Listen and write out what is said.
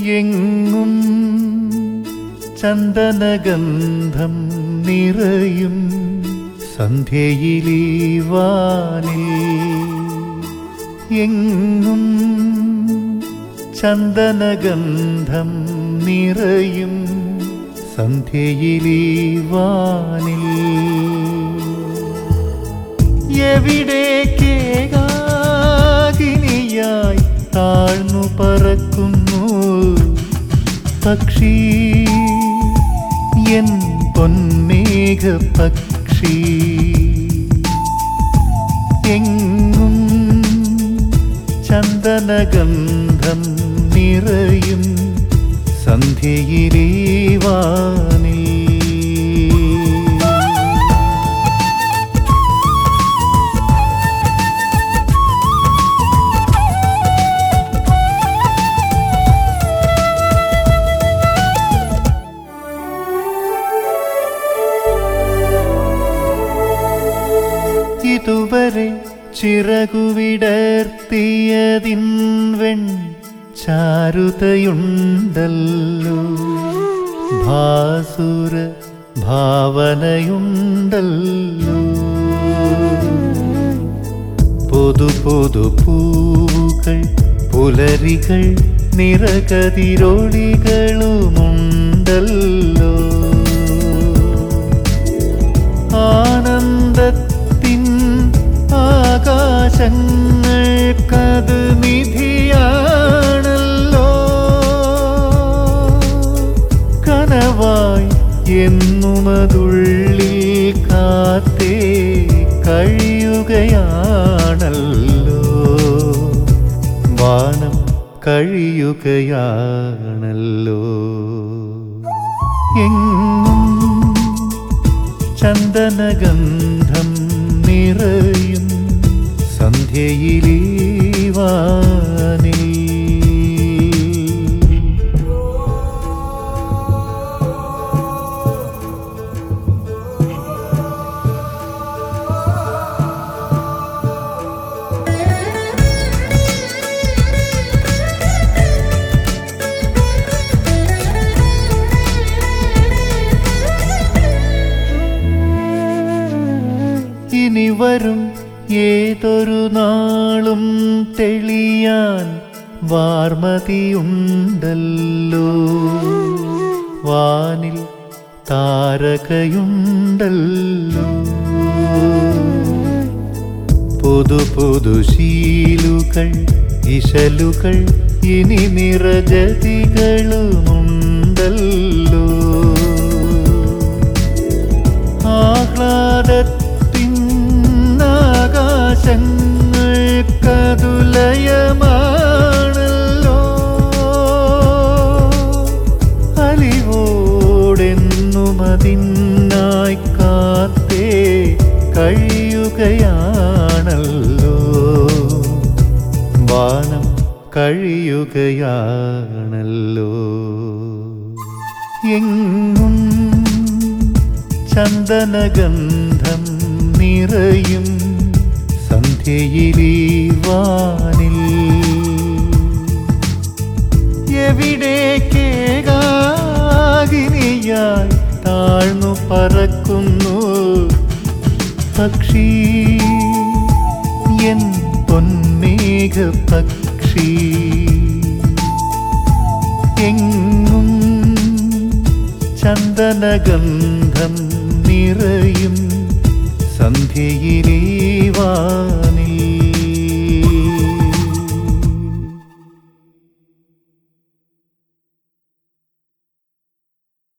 എങ്ങും ചന്ദനഗന്ധം നിറയും സന്ധ്യയിലീ വാനിൽ എങ്ങും ചന്ദനഗന്ധം നിറയും സന്ധ്യയിലീ വാനിൽ എവിടേക്കേകാകിനിയായി താഴ്ന്നു പറക്കുന്നു പക്ഷി എൻ പൊന്മേഘ പക്ഷി എങ്ങും ചന്ദനഗന്ധം നിറയും സന്ധ്യയിലീ വാനിൽ ഇതുവരെ ചിറകുവിടർത്തിയതിൻ വെൺ ചാരുതയുണ്ടല്ലോ ഭാസുര ഭാവനയുണ്ടല്ലോ പൊതു പൂക്കൾ പുലരികൾ നിറകതിരൊളികളുമുണ്ടല്ലോ ആനന്ദത്തിൻ ആകാശങ്ങൾക്കത് നിധിയാണല്ലോ കനവായി എന്നുമതുള്ളിൽ കാത്തേ കഴിയുകയാണല്ലോ വാനം കഴിയുകയാണല്ലോ എങ്ങും ചന്ദനഗന്ധം നിറയും സന്ധ്യയിലീ വാനിൽ ഇനി വരും ഏതൊരു നാളും തെളിയാൻ വാർമതിയുണ്ടല്ലോ വാനിൽ താരകയുണ്ടല്ലോ പുതുശീലുകൾ ഇശലുകൾ ഇനി നിറജതികളുമുണ്ടല്ലോ ആകാശങ്ങൾക്കതുലയമാണല്ലോ അലിവോടെന്നുമതിനായി കാത്തേ കഴിയുകയാണല്ലോ വാനം കഴിയുകയാണല്ലോ എങ്ങും ചന്ദനഗന്ധം നിറയും സന്ധ്യയിലീ വാനിൽ എവിടേക്കേകാകിനിയായി താഴ്ന്നു പറക്കുന്നു പക്ഷി എൻ പൊന്മേഘ പക്ഷി എങ്ങും ചന്ദനഗന്ധം നിറയും സന്ധ്യയിലീ വാനിൽ